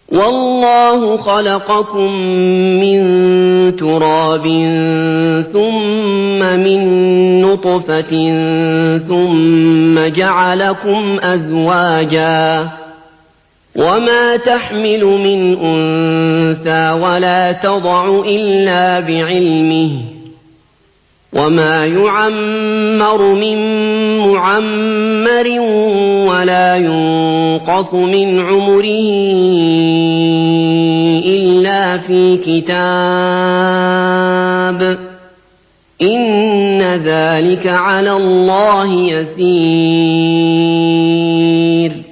وَاللَّهُ خَلَقَكُم مِّن تُرَابٍ ثُمَّ مِن نُّطْفَةٍ ثُمَّ جَعَلَكُمْ أَزْوَاجًا ۚ وَمَا تَحْمِلُ مِنْ أُنثَىٰ وَلَا تَضَعُ إِلَّا بِعِلْمِهِ ۚ وَمَا يُعَمَّرُ مِن مُّعَمَّرٍ وَلَا يُنقَصُ مِنْ عُمُرِهِ إِلَّا فِي كِتَابٍ ۚ إِنَّ ذَٰلِكَ عَلَى اللَّهِ يَسِيرٌ